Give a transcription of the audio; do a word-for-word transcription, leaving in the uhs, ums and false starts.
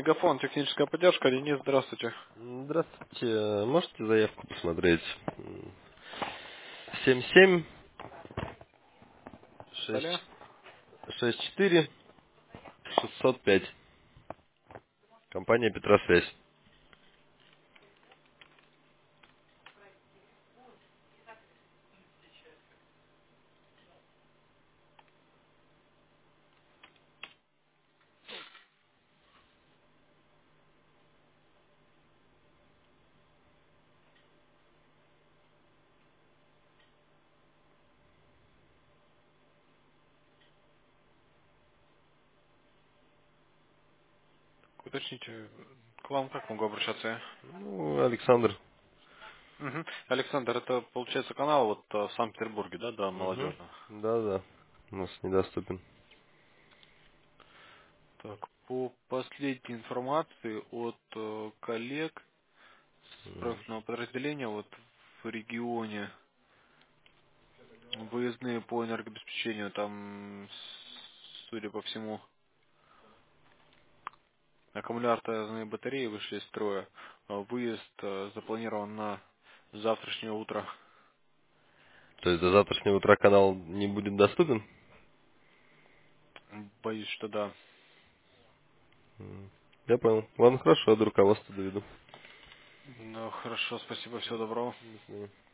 Мегафон, техническая поддержка. Денис, здравствуйте. Здравствуйте. Можете заявку посмотреть? семь семь Далее. шесть шесть четыре шестьсот пять. Компания Петросвязь. Уточните, к вам как могу обращаться? Ну, Александр. Мгм. Александр, это получается канал вот э, в Санкт-Петербурге, да, да, Угу. молодежный. Да, да. У нас недоступен. Так, по последней информации от э, коллег с М. профильного подразделения вот в регионе выездные по энергообеспечению, там, с- судя по всему, аккумуляторные батареи вышли из строя. А выезд э, запланирован на завтрашнее утро. То есть до завтрашнего утра канал не будет доступен? Боюсь, что да. М. Я понял. Ладно, хорошо, я до руководства доведу. Ну, хорошо, спасибо, всего доброго. До свидания.